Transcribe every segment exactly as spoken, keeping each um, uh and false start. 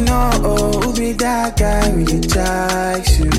know, oh, who be that guy with the likes you?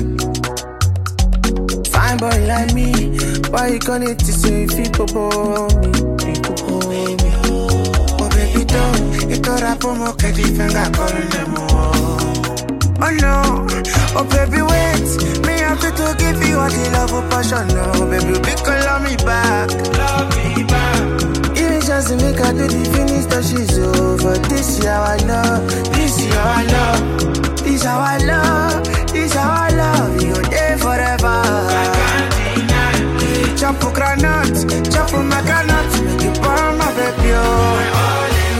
Fine boy like me, why you gonna to say people for me? People for me. Oh baby, don't, it's all up for more, can't even got calling them more. Oh no, oh baby wait, me have to give you all the love of passion. No, baby, because love me back, love me back. Even just to make her do the finish, that she's over. This is how I love, this is how I love, this is how I love, this is how I love. You there forever. I can't deny. Jump for granite, jump for my granite, make you burn my baby. Oh.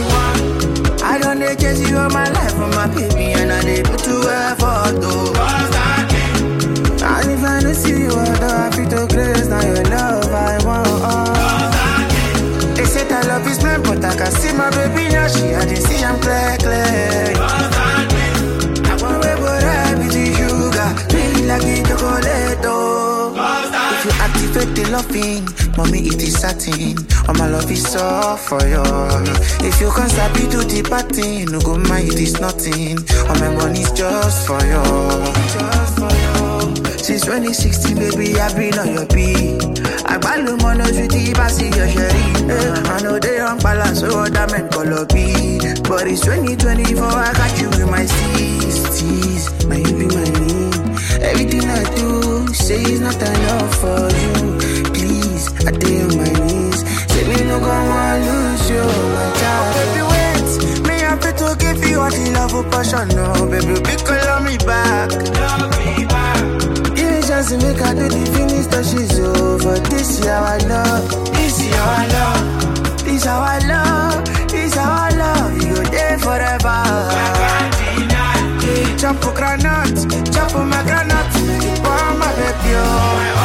I don't need chase you all my life for my baby, and I need put you effort though. And if I don't see you, although I feel to grace, now your love I want. They say that love is blind, but I can see my baby now. She I didn't see I'm clear, clear. I want to go right with the sugar, really like the chocolate though. If you activate the loving, mommy it is satin. All my love is all for you. If you can't stop it, do the party, no go mind it is nothing. All my money's just for you, just for you. Since twenty sixteen, baby, I've been on your beat. I buy no money with the passy your sherry. I know they don't balance, so that man color B. But it's twenty twenty-four, I got you with my steez. May you be my name. Everything I do, say it's not enough for you. Please, I stay on my knees. Say me no go want lose you, my child. Baby, wait, me happy to give you all the love of passion. No, baby, because love me back, love me back. Give me chance to make her do the finish, that she's over. This is how I love, this is how I love, this is how I love, this is how I love. You there forever. I can't deny. Jump for granite, jump for my granite, make you burn my baby.